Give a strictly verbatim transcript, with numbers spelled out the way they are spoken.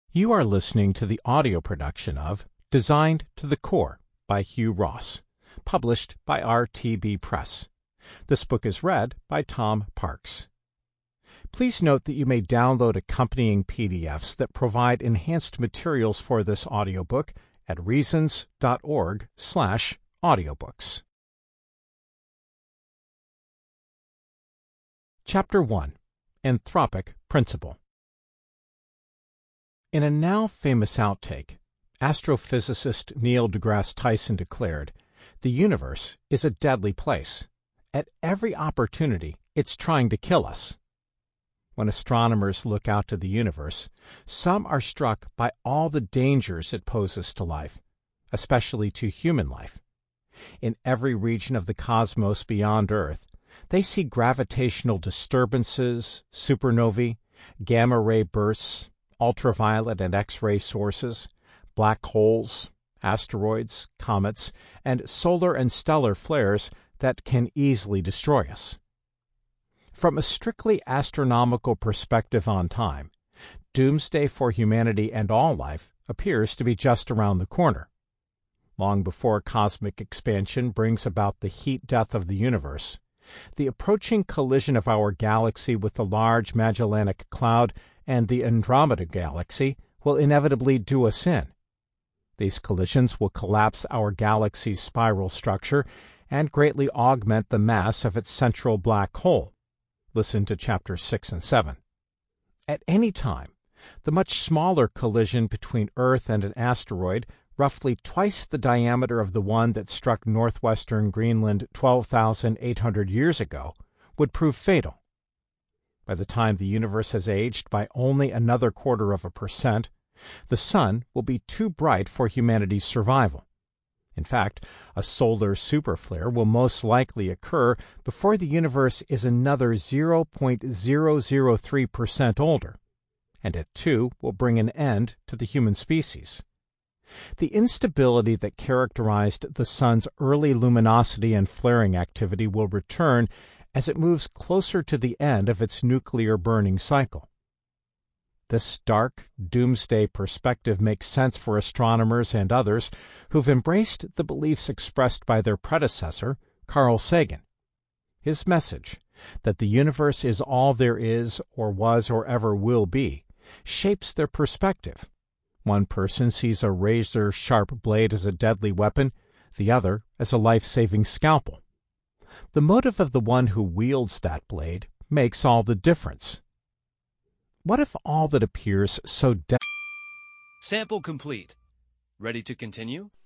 You are listening to the audio production of Designed to the Core by Hugh Ross, published by R T B Press. This book is read by Tom Parks. Please note that you may download accompanying P D Fs that provide enhanced materials for this audiobook at reasons.org slash audiobooks. Chapter one. Anthropic Principle. In a now famous outtake, astrophysicist Neil deGrasse Tyson declared, "The universe is a deadly place. At every opportunity, it's trying to kill us." When astronomers look out to the universe, some are struck by all the dangers it poses to life, especially to human life. In every region of the cosmos beyond Earth, they see gravitational disturbances, supernovae, gamma-ray bursts, ultraviolet and X-ray sources, black holes, asteroids, comets, and solar and stellar flares that can easily destroy us. From a strictly astronomical perspective on time, doomsday for humanity and all life appears to be just around the corner. Long before cosmic expansion brings about the heat death of the universe, the approaching collision of our galaxy with the Large Magellanic Cloud and the Andromeda Galaxy will inevitably do us in. These collisions will collapse our galaxy's spiral structure and greatly augment the mass of its central black hole. Listen to chapters six and seven. At any time, the much smaller collision between Earth and an asteroid, roughly twice the diameter of the one that struck northwestern Greenland twelve thousand eight hundred years ago, would prove fatal. By the time the universe has aged by only another quarter of a percent, the sun will be too bright for humanity's survival. In fact, a solar superflare will most likely occur before the universe is another zero point zero zero three percent older, and at two will bring an end to the human species. The instability that characterized the sun's early luminosity and flaring activity will return as it moves closer to the end of its nuclear burning cycle. This dark, doomsday perspective makes sense for astronomers and others who've embraced the beliefs expressed by their predecessor, Carl Sagan. His message, that the universe is all there is or was or ever will be, shapes their perspective. One person sees a razor-sharp blade as a deadly weapon, the other as a life-saving scalpel. The motive of the one who wields that blade makes all the difference. What if all that appears so de- Sample complete. Ready to continue?